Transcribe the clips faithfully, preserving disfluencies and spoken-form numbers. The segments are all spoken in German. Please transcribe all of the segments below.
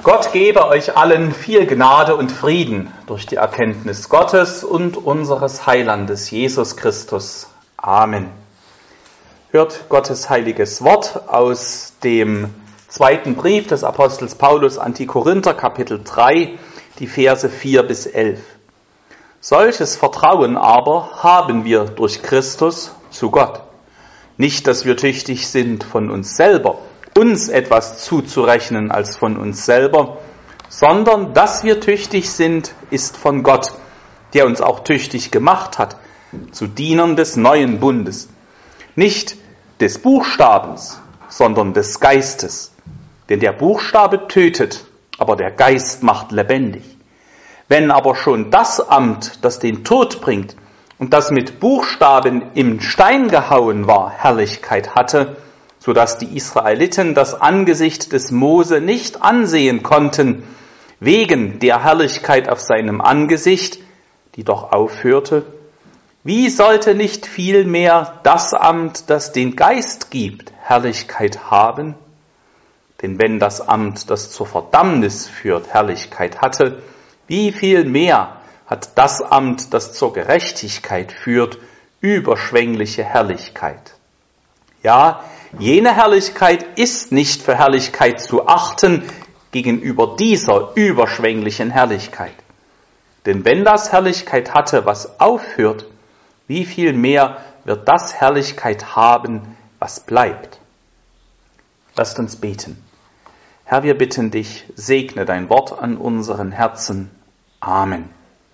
Gott gebe euch allen viel Gnade und Frieden durch die Erkenntnis Gottes und unseres Heilandes Jesus Christus. Amen. Hört Gottes heiliges Wort aus dem zweiten Brief des Apostels Paulus an die Korinther, Kapitel drei, die Verse vier bis elf. Solches Vertrauen aber haben wir durch Christus zu Gott. Nicht, dass wir tüchtig sind von uns selber, uns etwas zuzurechnen als von uns selber, sondern dass wir tüchtig sind, ist von Gott, der uns auch tüchtig gemacht hat, zu Dienern des neuen Bundes. Nicht des Buchstabens, sondern des Geistes. Denn der Buchstabe tötet, aber der Geist macht lebendig. Wenn aber schon das Amt, das den Tod bringt und das mit Buchstaben im Stein gehauen war, Herrlichkeit hatte, sodass die Israeliten das Angesicht des Mose nicht ansehen konnten, wegen der Herrlichkeit auf seinem Angesicht, die doch aufhörte, wie sollte nicht vielmehr das Amt, das den Geist gibt, Herrlichkeit haben? Denn wenn das Amt, das zur Verdammnis führt, Herrlichkeit hatte, wie viel mehr hat das Amt, das zur Gerechtigkeit führt, überschwängliche Herrlichkeit? Ja, jene Herrlichkeit ist nicht für Herrlichkeit zu achten gegenüber dieser überschwänglichen Herrlichkeit. Denn wenn das Herrlichkeit hatte, was aufhört, wie viel mehr wird das Herrlichkeit haben, was bleibt? Lasst uns beten. Herr, wir bitten dich, segne dein Wort an unseren Herzen. Amen.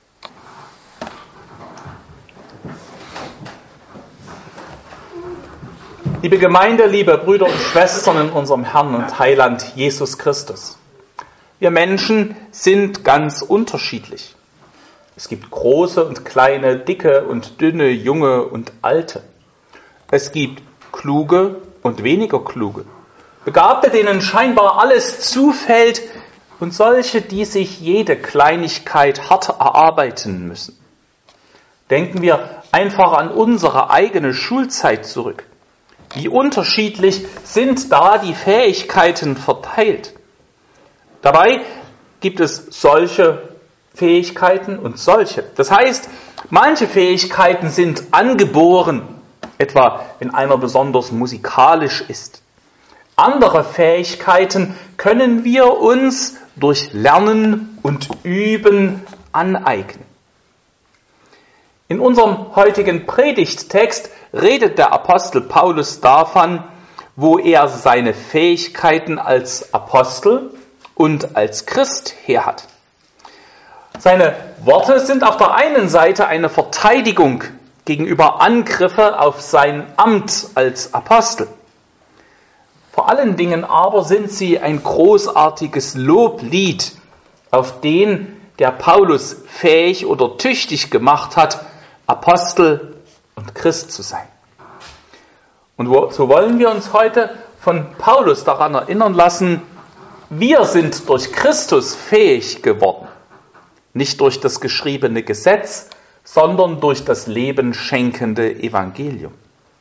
Liebe Gemeinde, liebe Brüder und Schwestern in unserem Herrn und Heiland Jesus Christus. Wir Menschen sind ganz unterschiedlich. Es gibt große und kleine, dicke und dünne, junge und alte. Es gibt kluge und weniger kluge. Begabte, denen scheinbar alles zufällt und solche, die sich jede Kleinigkeit hart erarbeiten müssen. Denken wir einfach an unsere eigene Schulzeit zurück. Wie unterschiedlich sind da die Fähigkeiten verteilt. Dabei gibt es solche Fähigkeiten und solche. Das heißt, manche Fähigkeiten sind angeboren, etwa wenn einer besonders musikalisch ist. Andere Fähigkeiten können wir uns durch Lernen und Üben aneignen. In unserem heutigen Predigttext redet der Apostel Paulus davon, wo er seine Fähigkeiten als Apostel und als Christ her hat. Seine Worte sind auf der einen Seite eine Verteidigung gegenüber Angriffe auf sein Amt als Apostel. Vor allen Dingen aber sind sie ein großartiges Loblied auf den, der Paulus fähig oder tüchtig gemacht hat, Apostel und Christ zu sein. Und so wollen wir uns heute von Paulus daran erinnern lassen, wir sind durch Christus fähig geworden. Nicht durch das geschriebene Gesetz, sondern durch das Leben schenkende Evangelium.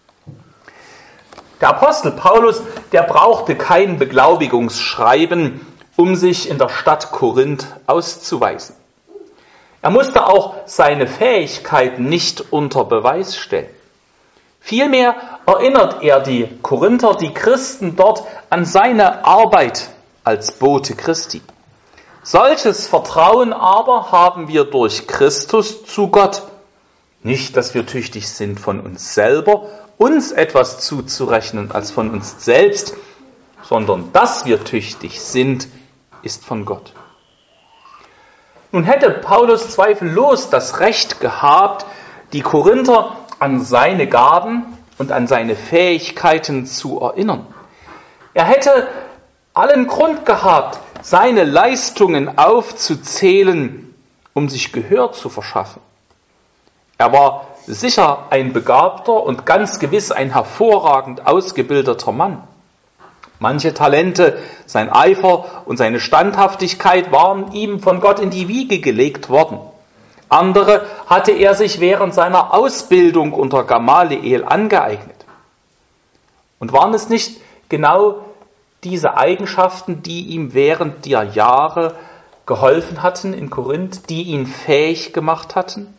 Der Apostel Paulus, der brauchte kein Beglaubigungsschreiben, um sich in der Stadt Korinth auszuweisen. Er musste auch seine Fähigkeiten nicht unter Beweis stellen. Vielmehr erinnert er die Korinther, die Christen dort, an seine Arbeit als Bote Christi. Solches Vertrauen aber haben wir durch Christus zu Gott. Nicht, dass wir tüchtig sind von uns selber, uns etwas zuzurechnen als von uns selbst, sondern dass wir tüchtig sind, ist von Gott. Nun hätte Paulus zweifellos das Recht gehabt, die Korinther an seine Gaben und an seine Fähigkeiten zu erinnern. Er hätte allen Grund gehabt, seine Leistungen aufzuzählen, um sich Gehör zu verschaffen. Er war sicher ein begabter und ganz gewiss ein hervorragend ausgebildeter Mann. Manche Talente, sein Eifer und seine Standhaftigkeit waren ihm von Gott in die Wiege gelegt worden. Andere hatte er sich während seiner Ausbildung unter Gamaliel angeeignet. Und waren es nicht genau diese Eigenschaften, die ihm während der Jahre geholfen hatten in Korinth, die ihn fähig gemacht hatten?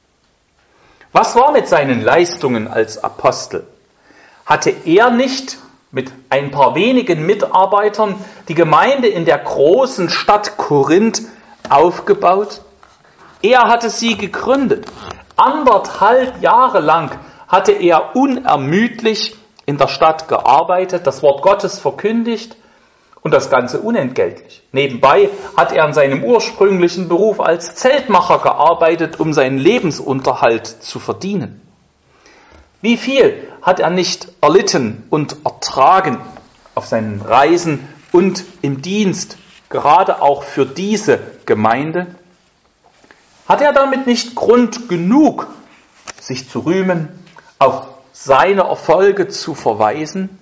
Was war mit seinen Leistungen als Apostel? Hatte er nicht mit ein paar wenigen Mitarbeitern die Gemeinde in der großen Stadt Korinth aufgebaut? Er hatte sie gegründet. Anderthalb Jahre lang hatte er unermüdlich in der Stadt gearbeitet, das Wort Gottes verkündigt und das Ganze unentgeltlich. Nebenbei hat er in seinem ursprünglichen Beruf als Zeltmacher gearbeitet, um seinen Lebensunterhalt zu verdienen. Wie viel hat er nicht erlitten und ertragen auf seinen Reisen und im Dienst, gerade auch für diese Gemeinde? Hat er damit nicht Grund genug, sich zu rühmen, auf seine Erfolge zu verweisen?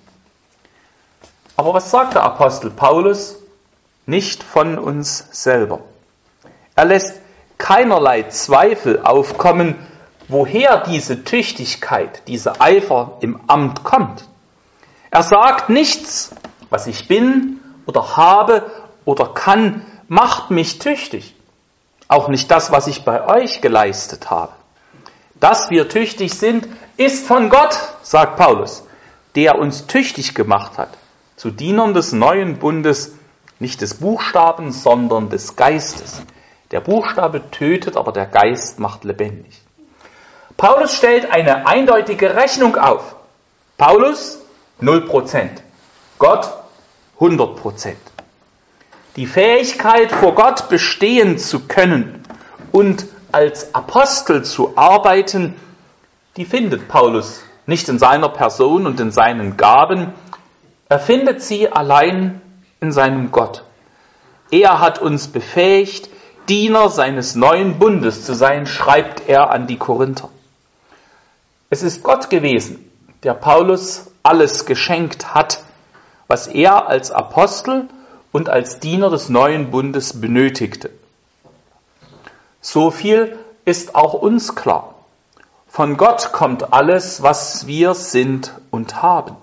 Aber was sagt der Apostel Paulus? Nicht von uns selber. Er lässt keinerlei Zweifel aufkommen, woher diese Tüchtigkeit, dieser Eifer im Amt kommt. Er sagt nichts, was ich bin oder habe oder kann, macht mich tüchtig. Auch nicht das, was ich bei euch geleistet habe. Dass wir tüchtig sind, ist von Gott, sagt Paulus, der uns tüchtig gemacht hat, zu Dienern des neuen Bundes, nicht des Buchstabens, sondern des Geistes. Der Buchstabe tötet, aber der Geist macht lebendig. Paulus stellt eine eindeutige Rechnung auf. Paulus null Prozent, Gott hundert Prozent. Die Fähigkeit, vor Gott bestehen zu können und als Apostel zu arbeiten, die findet Paulus nicht in seiner Person und in seinen Gaben. Er findet sie allein in seinem Gott. Er hat uns befähigt, Diener seines neuen Bundes zu sein, schreibt er an die Korinther. Es ist Gott gewesen, der Paulus alles geschenkt hat, was er als Apostel und als Diener des neuen Bundes benötigte. So viel ist auch uns klar. Von Gott kommt alles, was wir sind und haben.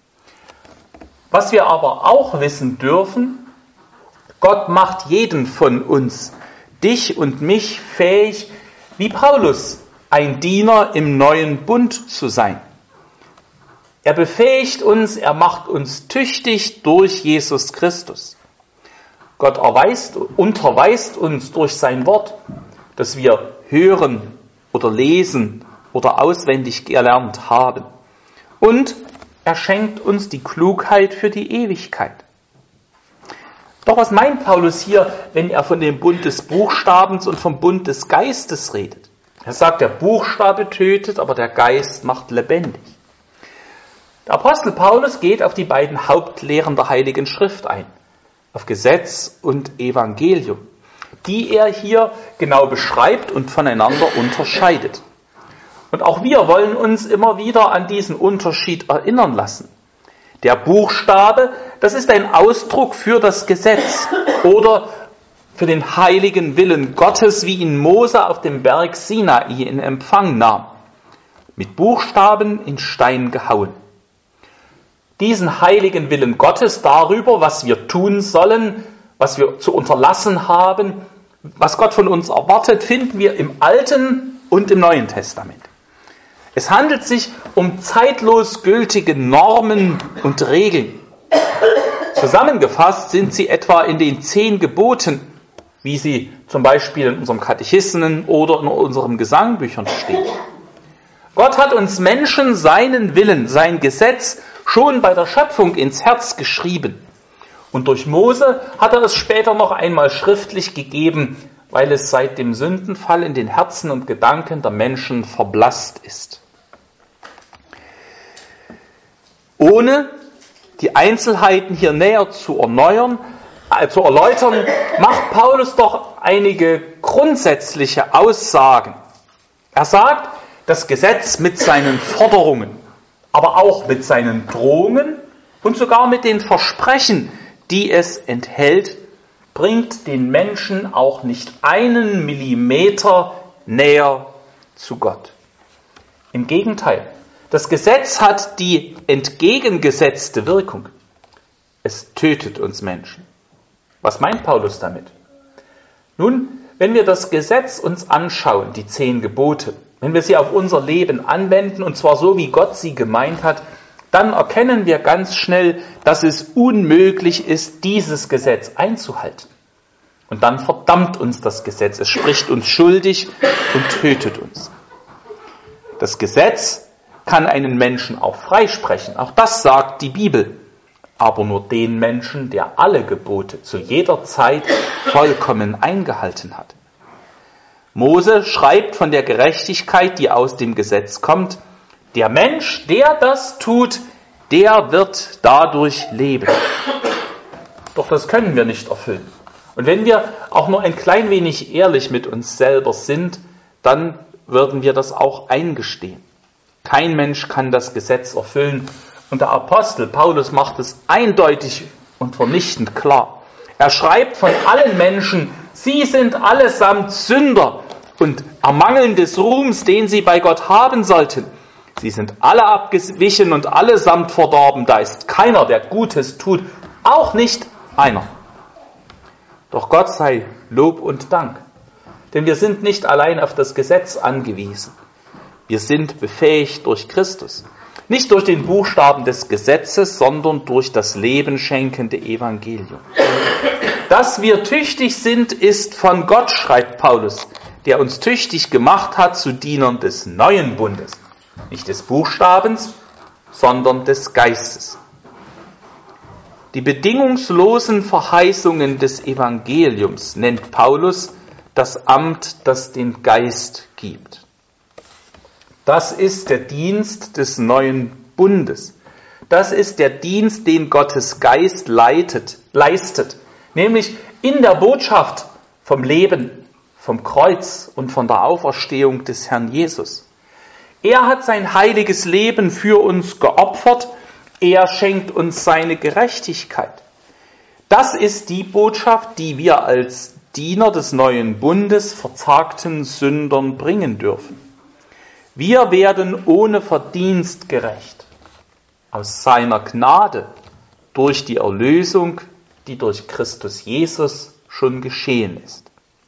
Was wir aber auch wissen dürfen, Gott macht jeden von uns, dich und mich, fähig, wie Paulus, ein Diener im neuen Bund zu sein. Er befähigt uns, er macht uns tüchtig durch Jesus Christus. Gott erweist, unterweist uns durch sein Wort, das wir hören oder lesen oder auswendig gelernt haben. Und er schenkt uns die Klugheit für die Ewigkeit. Doch was meint Paulus hier, wenn er von dem Bund des Buchstabens und vom Bund des Geistes redet? Er sagt, der Buchstabe tötet, aber der Geist macht lebendig. Der Apostel Paulus geht auf die beiden Hauptlehren der Heiligen Schrift ein, auf Gesetz und Evangelium, die er hier genau beschreibt und voneinander unterscheidet. Und auch wir wollen uns immer wieder an diesen Unterschied erinnern lassen. Der Buchstabe, das ist ein Ausdruck für das Gesetz oder für den heiligen Willen Gottes, wie ihn Mose auf dem Berg Sinai in Empfang nahm. Mit Buchstaben in Stein gehauen. Diesen heiligen Willen Gottes darüber, was wir tun sollen, was wir zu unterlassen haben, was Gott von uns erwartet, finden wir im Alten und im Neuen Testament. Es handelt sich um zeitlos gültige Normen und Regeln. Zusammengefasst sind sie etwa in den zehn Geboten, wie sie zum Beispiel in unserem Katechismen oder in unseren Gesangbüchern stehen. Gott hat uns Menschen seinen Willen, sein Gesetz schon bei der Schöpfung ins Herz geschrieben. Und durch Mose hat er es später noch einmal schriftlich gegeben, weil es seit dem Sündenfall in den Herzen und Gedanken der Menschen verblasst ist. Ohne die Einzelheiten hier näher zu erneuern, äh, zu erläutern, macht Paulus doch einige grundsätzliche Aussagen. Er sagt, das Gesetz mit seinen Forderungen, aber auch mit seinen Drohungen und sogar mit den Versprechen, die es enthält, bringt den Menschen auch nicht einen Millimeter näher zu Gott. Im Gegenteil, das Gesetz hat die entgegengesetzte Wirkung. Es tötet uns Menschen. Was meint Paulus damit? Nun, wenn wir das Gesetz uns anschauen, die zehn Gebote, wenn wir sie auf unser Leben anwenden, und zwar so, wie Gott sie gemeint hat, dann erkennen wir ganz schnell, dass es unmöglich ist, dieses Gesetz einzuhalten. Und dann verdammt uns das Gesetz, es spricht uns schuldig und tötet uns. Das Gesetz kann einen Menschen auch freisprechen, auch das sagt die Bibel, aber nur den Menschen, der alle Gebote zu jeder Zeit vollkommen eingehalten hat. Mose schreibt von der Gerechtigkeit, die aus dem Gesetz kommt. Der Mensch, der das tut, der wird dadurch leben. Doch das können wir nicht erfüllen. Und wenn wir auch nur ein klein wenig ehrlich mit uns selber sind, dann würden wir das auch eingestehen. Kein Mensch kann das Gesetz erfüllen. Und der Apostel Paulus macht es eindeutig und vernichtend klar. Er schreibt von allen Menschen, sie sind allesamt Sünder und ermangeln des Ruhms, den sie bei Gott haben sollten. Sie sind alle abgewichen und allesamt verdorben. Da ist keiner, der Gutes tut, auch nicht einer. Doch Gott sei Lob und Dank, denn wir sind nicht allein auf das Gesetz angewiesen. Wir sind befähigt durch Christus. Nicht durch den Buchstaben des Gesetzes, sondern durch das lebenschenkende Evangelium. Dass wir tüchtig sind, ist von Gott, schreibt Paulus, der uns tüchtig gemacht hat zu Dienern des neuen Bundes. Nicht des Buchstabens, sondern des Geistes. Die bedingungslosen Verheißungen des Evangeliums nennt Paulus das Amt, das den Geist gibt. Das ist der Dienst des neuen Bundes. Das ist der Dienst, den Gottes Geist leitet, leistet, nämlich in der Botschaft vom Leben, vom Kreuz und von der Auferstehung des Herrn Jesus. Er hat sein heiliges Leben für uns geopfert, er schenkt uns seine Gerechtigkeit. Das ist die Botschaft, die wir als Diener des neuen Bundes verzagten Sündern bringen dürfen. Wir werden ohne Verdienst gerecht, aus seiner Gnade, durch die Erlösung, die durch Christus Jesus schon geschehen ist.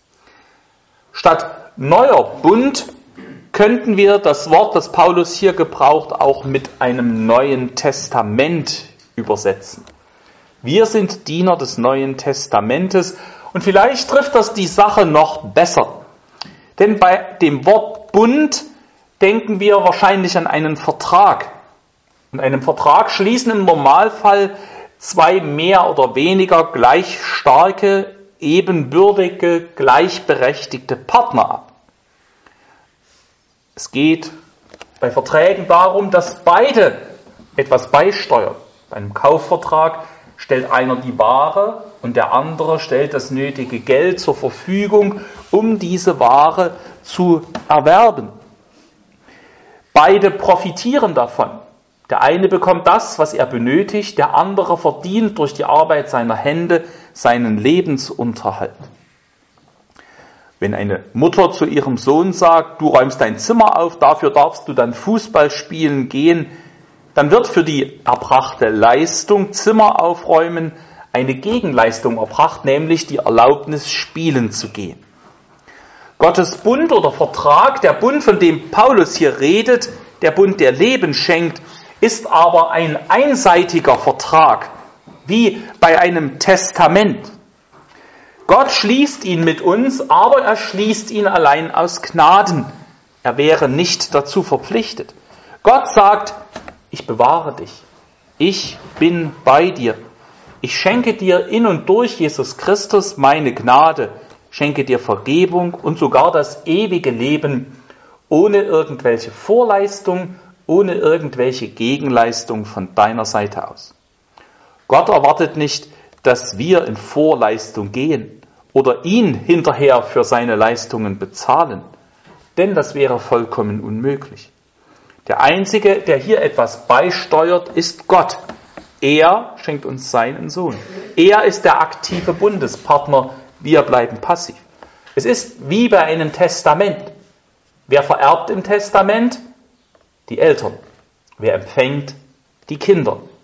Statt neuer Bund könnten wir das Wort, das Paulus hier gebraucht, auch mit einem neuen Testament übersetzen. Wir sind Diener des Neuen Testamentes und vielleicht trifft das die Sache noch besser. Denn bei dem Wort Bund denken wir wahrscheinlich an einen Vertrag. Und einen Vertrag schließen im Normalfall zwei mehr oder weniger gleich starke, ebenbürtige, gleichberechtigte Partner ab. Es geht bei Verträgen darum, dass beide etwas beisteuern. Bei einem Kaufvertrag stellt einer die Ware und der andere stellt das nötige Geld zur Verfügung, um diese Ware zu erwerben. Beide profitieren davon. Der eine bekommt das, was er benötigt, der andere verdient durch die Arbeit seiner Hände seinen Lebensunterhalt. Wenn eine Mutter zu ihrem Sohn sagt, du räumst dein Zimmer auf, dafür darfst du dann Fußball spielen gehen, dann wird für die erbrachte Leistung Zimmer aufräumen eine Gegenleistung erbracht, nämlich die Erlaubnis, spielen zu gehen. Gottes Bund oder Vertrag, der Bund, von dem Paulus hier redet, der Bund, der Leben schenkt, ist aber ein einseitiger Vertrag, wie bei einem Testament. Gott schließt ihn mit uns, aber er schließt ihn allein aus Gnaden. Er wäre nicht dazu verpflichtet. Gott sagt, ich bewahre dich, ich bin bei dir, ich schenke dir in und durch Jesus Christus meine Gnade, schenke dir Vergebung und sogar das ewige Leben, ohne irgendwelche Vorleistung, ohne irgendwelche Gegenleistung von deiner Seite aus. Gott erwartet nicht, dass wir in Vorleistung gehen oder ihn hinterher für seine Leistungen bezahlen, denn das wäre vollkommen unmöglich. Der Einzige, der hier etwas beisteuert, ist Gott. Er schenkt uns seinen Sohn. Er ist der aktive Bundespartner, wir bleiben passiv. Es ist wie bei einem Testament. Wer vererbt im Testament? Die Eltern. Wer empfängt? Die Kinder.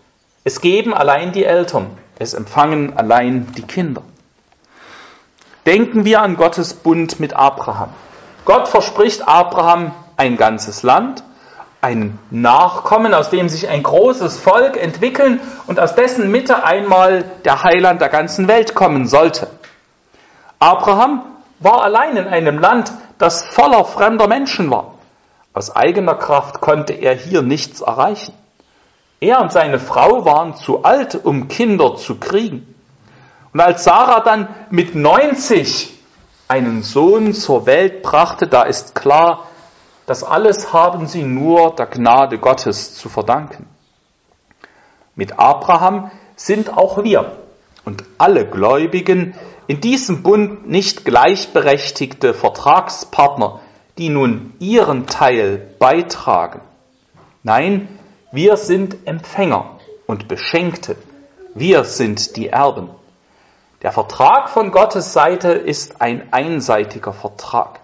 Es geben allein die Eltern, es empfangen allein die Kinder. Denken wir an Gottes Bund mit Abraham. Gott verspricht Abraham ein ganzes Land, ein Nachkommen, aus dem sich ein großes Volk entwickeln und aus dessen Mitte einmal der Heiland der ganzen Welt kommen sollte. Abraham war allein in einem Land, das voller fremder Menschen war. Aus eigener Kraft konnte er hier nichts erreichen. Er und seine Frau waren zu alt, um Kinder zu kriegen. Und als Sarah dann mit neunzig einen Sohn zur Welt brachte, da ist klar, das alles haben sie nur der Gnade Gottes zu verdanken. Mit Abraham sind auch wir und alle Gläubigen in diesem Bund nicht gleichberechtigte Vertragspartner, die nun ihren Teil beitragen. Nein, wir sind Empfänger und Beschenkte. Wir sind die Erben. Der Vertrag von Gottes Seite ist ein einseitiger Vertrag.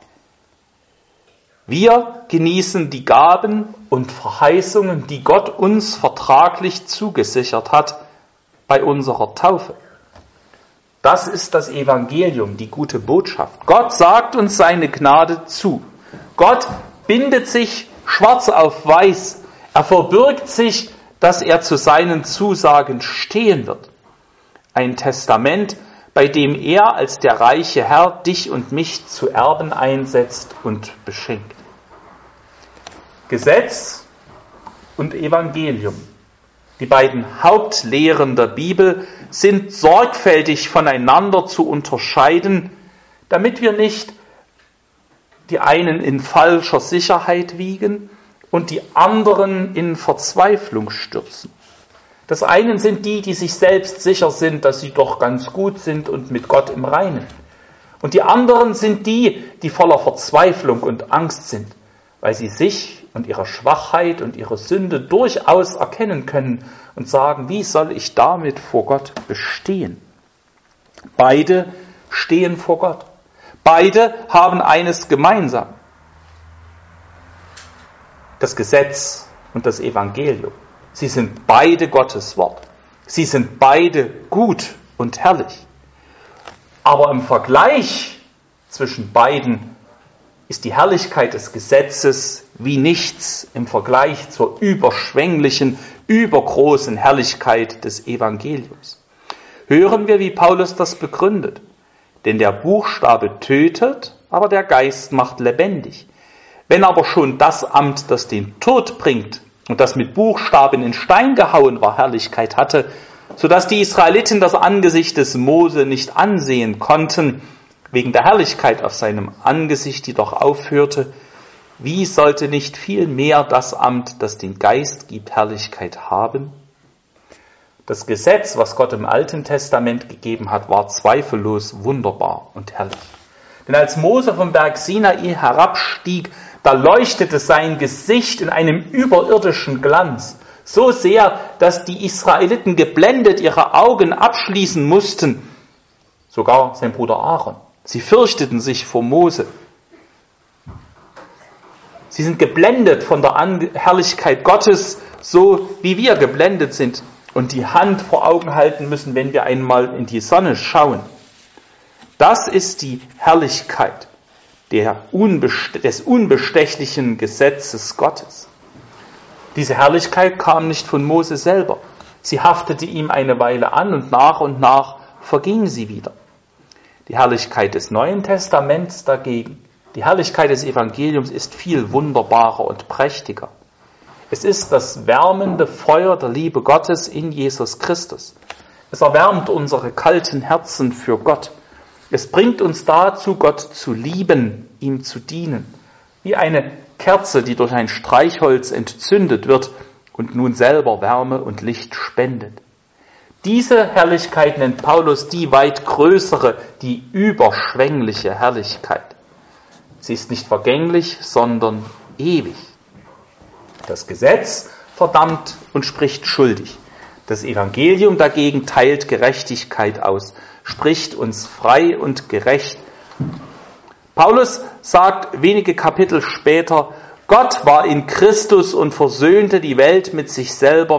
Wir genießen die Gaben und Verheißungen, die Gott uns vertraglich zugesichert hat bei unserer Taufe. Das ist das Evangelium, die gute Botschaft. Gott sagt uns seine Gnade zu. Gott bindet sich schwarz auf weiß. Er verbirgt sich, dass er zu seinen Zusagen stehen wird. Ein Testament, bei dem er als der reiche Herr dich und mich zu Erben einsetzt und beschenkt. Gesetz und Evangelium, die beiden Hauptlehren der Bibel, sind sorgfältig voneinander zu unterscheiden, damit wir nicht die einen in falscher Sicherheit wiegen und die anderen in Verzweiflung stürzen. Das einen sind die, die sich selbst sicher sind, dass sie doch ganz gut sind und mit Gott im Reinen. Und die anderen sind die, die voller Verzweiflung und Angst sind, weil sie sich und ihre Schwachheit und ihre Sünde durchaus erkennen können und sagen, wie soll ich damit vor Gott bestehen? Beide stehen vor Gott. Beide haben eines gemeinsam: das Gesetz und das Evangelium. Sie sind beide Gottes Wort. Sie sind beide gut und herrlich. Aber im Vergleich zwischen beiden ist die Herrlichkeit des Gesetzes wie nichts im Vergleich zur überschwänglichen, übergroßen Herrlichkeit des Evangeliums. Hören wir, wie Paulus das begründet. Denn der Buchstabe tötet, aber der Geist macht lebendig. Wenn aber schon das Amt, das den Tod bringt und das mit Buchstaben in Stein gehauen war, Herrlichkeit hatte, sodass die Israeliten das Angesicht des Mose nicht ansehen konnten, wegen der Herrlichkeit auf seinem Angesicht, die doch aufhörte, wie sollte nicht viel mehr das Amt, das den Geist gibt, Herrlichkeit haben? Das Gesetz, was Gott im Alten Testament gegeben hat, war zweifellos wunderbar und herrlich. Denn als Mose vom Berg Sinai herabstieg, da leuchtete sein Gesicht in einem überirdischen Glanz. So sehr, dass die Israeliten geblendet ihre Augen abschließen mussten. Sogar sein Bruder Aaron. Sie fürchteten sich vor Mose. Sie sind geblendet von der Herrlichkeit Gottes, so wie wir geblendet sind und die Hand vor Augen halten müssen, wenn wir einmal in die Sonne schauen. Das ist die Herrlichkeit der unbeste- des unbestechlichen Gesetzes Gottes. Diese Herrlichkeit kam nicht von Mose selber. Sie haftete ihm eine Weile an und nach und nach verging sie wieder. Die Herrlichkeit des Neuen Testaments dagegen, die Herrlichkeit des Evangeliums ist viel wunderbarer und prächtiger. Es ist das wärmende Feuer der Liebe Gottes in Jesus Christus. Es erwärmt unsere kalten Herzen für Gott. Es bringt uns dazu, Gott zu lieben, ihm zu dienen. Wie eine Kerze, die durch ein Streichholz entzündet wird und nun selber Wärme und Licht spendet. Diese Herrlichkeit nennt Paulus die weit größere, die überschwängliche Herrlichkeit. Sie ist nicht vergänglich, sondern ewig. Das Gesetz verdammt und spricht schuldig. Das Evangelium dagegen teilt Gerechtigkeit aus, spricht uns frei und gerecht. Paulus sagt wenige Kapitel später, Gott war in Christus und versöhnte die Welt mit sich selber,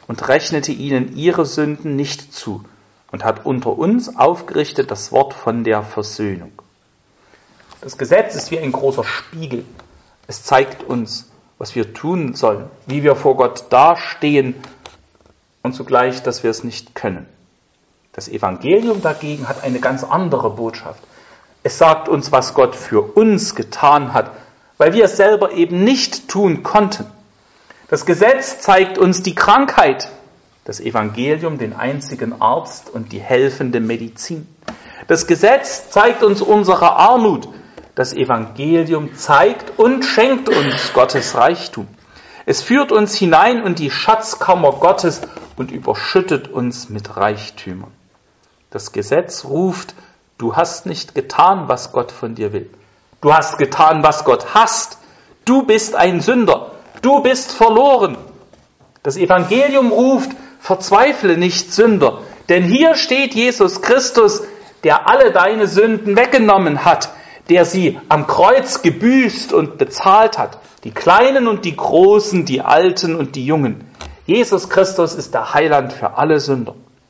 und rechnete ihnen ihre Sünden nicht zu und hat unter uns aufgerichtet das Wort von der Versöhnung. Das Gesetz ist wie ein großer Spiegel. Es zeigt uns, was wir tun sollen, wie wir vor Gott dastehen und zugleich, dass wir es nicht können. Das Evangelium dagegen hat eine ganz andere Botschaft. Es sagt uns, was Gott für uns getan hat, weil wir es selber eben nicht tun konnten. Das Gesetz zeigt uns die Krankheit, das Evangelium den einzigen Arzt und die helfende Medizin. Das Gesetz zeigt uns unsere Armut, das Evangelium zeigt und schenkt uns Gottes Reichtum. Es führt uns hinein in die Schatzkammer Gottes und überschüttet uns mit Reichtümern. Das Gesetz ruft, du hast nicht getan, was Gott von dir will. Du hast getan, was Gott hasst. Du bist ein Sünder. Du bist verloren. Das Evangelium ruft, verzweifle nicht, Sünder, denn hier steht Jesus Christus, der alle deine Sünden weggenommen hat, der sie am Kreuz gebüßt und bezahlt hat, die Kleinen und die Großen, die Alten und die Jungen. Jesus Christus ist der Heiland für alle Sünder.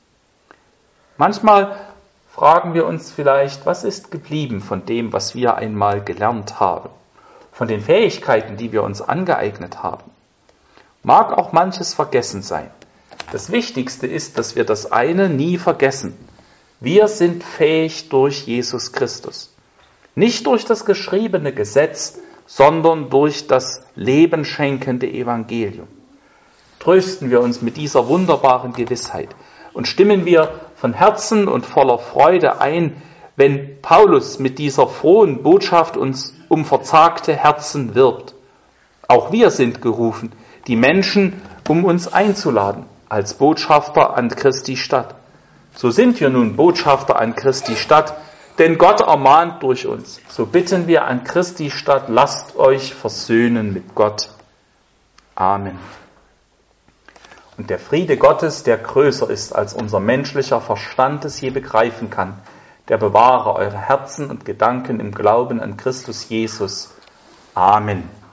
Manchmal fragen wir uns vielleicht, was ist geblieben von dem, was wir einmal gelernt haben, von den Fähigkeiten, die wir uns angeeignet haben. Mag auch manches vergessen sein. Das Wichtigste ist, dass wir das eine nie vergessen. Wir sind fähig durch Jesus Christus. Nicht durch das geschriebene Gesetz, sondern durch das lebenschenkende Evangelium. Trösten wir uns mit dieser wunderbaren Gewissheit und stimmen wir von Herzen und voller Freude ein, wenn Paulus mit dieser frohen Botschaft uns um verzagte Herzen wirbt. Auch wir sind gerufen, die Menschen um uns einzuladen, als Botschafter an Christi Stadt. So sind wir nun Botschafter an Christi Stadt, denn Gott ermahnt durch uns. So bitten wir an Christi Stadt, lasst euch versöhnen mit Gott. Amen. Und der Friede Gottes, der größer ist, als unser menschlicher Verstand es je begreifen kann, der bewahre eure Herzen und Gedanken im Glauben an Christus Jesus. Amen.